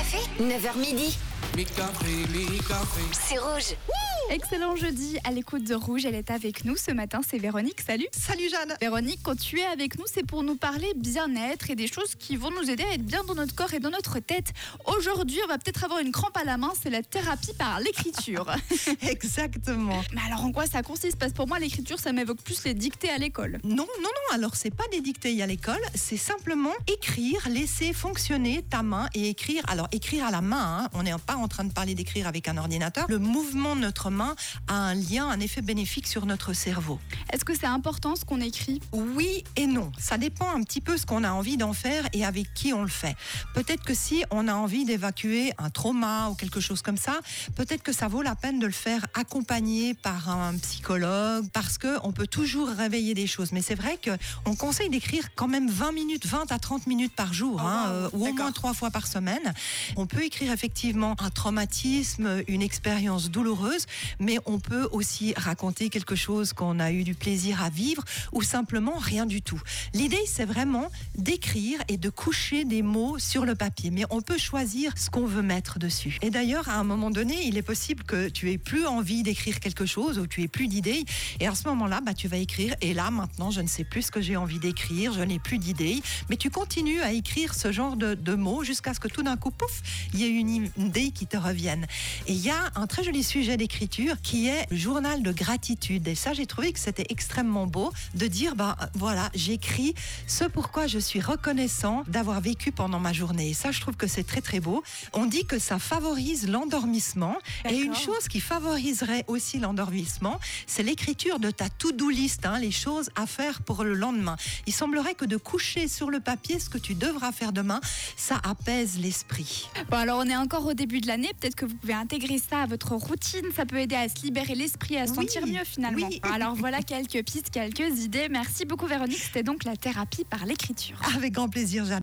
café, 9h midi. C'est Rouge. Excellent jeudi à l'écoute de Rouge. Elle est avec nous ce matin, c'est Véronique. Salut. Salut Jeanne. Véronique, quand tu es avec nous, c'est pour nous parler bien-être et des choses qui vont nous aider à être bien dans notre corps et dans notre tête. Aujourd'hui, on va peut-être avoir une crampe à la main, c'est la thérapie par l'écriture. Exactement. Mais alors en quoi ça consiste? Parce que pour moi, l'écriture, ça m'évoque plus les dictées à l'école. Non, alors c'est pas des dictées à l'école, c'est simplement écrire, laisser fonctionner ta main et écrire. Alors écrire à la main, on n'est pas en train de parler d'écrire avec un ordinateur. Le mouvement de notre main a un lien, un effet bénéfique sur notre cerveau. Est-ce que c'est important ce qu'on écrit? Oui et non. Ça dépend un petit peu ce qu'on a envie d'en faire et avec qui on le fait. Peut-être que si on a envie d'évacuer un trauma ou quelque chose comme ça, peut-être que ça vaut la peine de le faire accompagné par un psychologue parce qu'on peut toujours réveiller des choses. Mais c'est vrai qu'on conseille d'écrire quand même 20 à 30 minutes par jour, ou au moins 3 fois par semaine. On peut écrire effectivement un traumatisme, une expérience douloureuse, mais on peut aussi raconter quelque chose qu'on a eu du plaisir à vivre ou simplement rien du tout. L'idée, c'est vraiment d'écrire et de coucher des mots sur le papier, mais on peut choisir ce qu'on veut mettre dessus. Et d'ailleurs, à un moment donné, il est possible que tu aies plus envie d'écrire quelque chose ou tu aies plus d'idées, et à ce moment-là, tu vas écrire, et là, maintenant, je ne sais plus ce que j'ai envie d'écrire, je n'ai plus d'idées, mais tu continues à écrire ce genre de mots jusqu'à ce que tout d'un coup, pouf, il y ait une idée qui te revienne. Et il y a un très joli sujet d'écriture qui est le journal de gratitude. Et ça, j'ai trouvé que c'était extrêmement beau de dire, voilà, j'écris ce pourquoi je suis reconnaissant d'avoir vécu pendant ma journée. Et ça, je trouve que c'est très, très beau. On dit que ça favorise l'endormissement. D'accord. Et une chose qui favoriserait aussi l'endormissement, c'est l'écriture de ta to-do list, les choses à faire pour le lendemain. Il semblerait que de coucher sur le papier ce que tu devras faire demain, ça apaise l'esprit. Bon, alors on est encore au début de l'année, peut-être que vous pouvez intégrer ça à votre routine, ça peut aider à se libérer l'esprit, à se sentir mieux finalement. Oui. Alors voilà quelques pistes, quelques idées. Merci beaucoup Véronique, c'était donc la thérapie par l'écriture. Avec grand plaisir, Jeanne.